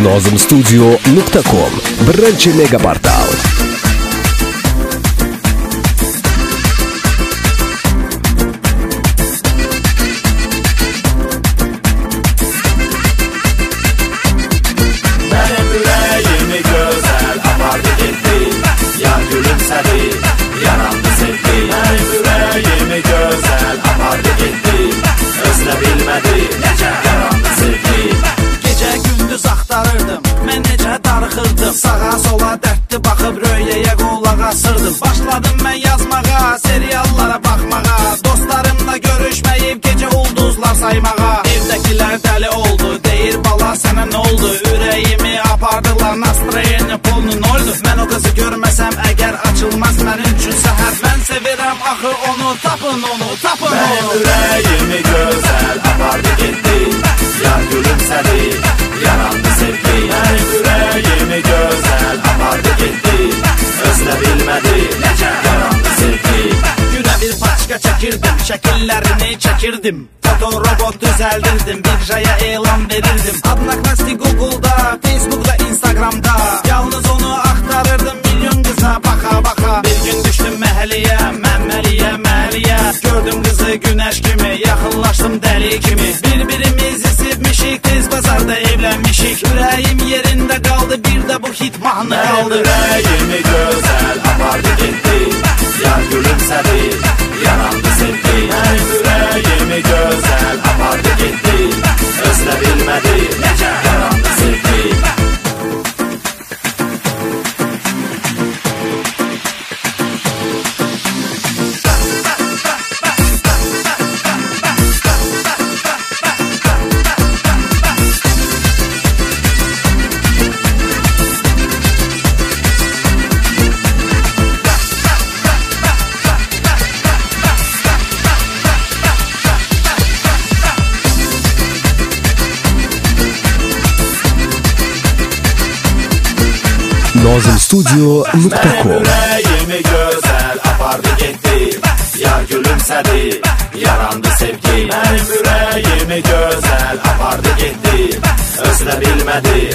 Nozimstudio.com birinchi mega portal. Benim yüreğimi güzel apardı gitti. Yar gülümsedi, yarandı sevdi. Benim yüreğimi güzel apardı gitti. Özle bilmedi, yarandı sevdi. Gecə gündüz axtarırdım, mən necə darıxırdım. Sağa sola dərdli baxıb röyəyə qulaq asırdım. Başladım mən yazmağa, seriallara baxmağa. Dostlarımla görüşməyib gecə ulduzlar saymağa. Evdəkilər dəli oldu, deyir bala sənə nə oldu? Ürəyimi apardılar, nastroyeni polnu noldu. Mən o qızı görməsəm əgər açılmaz mənim üçün səhər. Mən sevirəm axı onu, tapın onu, tapın onu. Benim yüreğimi güzel apardı gitti. Yar gülümsedi, yarandı sevdi. Benim yüreğimi güzel apardı gitti. Özle bilmedi, yarandı sevdi. Günə bir paçka çəkirdim, şəkillərini çəkirdim. Fotorobot düzəldirdim, birjaya elan verirdim. Adnaqnasti Google'da, Facebook'da, Instagram'da. Yalnız onu axtarırdım milyon qıza baxa-baxa. Bir gün düşdüm məhəlliyə, məhəlliyə. Gördüm qızı günəş kimi, yaxınlaşdım dəli kimi. Bir-birimizi sevmişik, tez bazarda evlənmişik. Ürəyim yerində qaldı, bir də bu hit mahnı qaldı. Yüreğimi güzel apardı gitti. Yar gülümsedi, yarandı sevdi. Benim yüreğimi güzel apardı gitti. Özle bilmedi, yarandı sevdi. Nozimstudio.com Yüreğimi güzel apardı gitti. Yar gülümsedi, yarandı sevgi. Benim yüreğimi güzel apardı gitti. Özle bilmedi,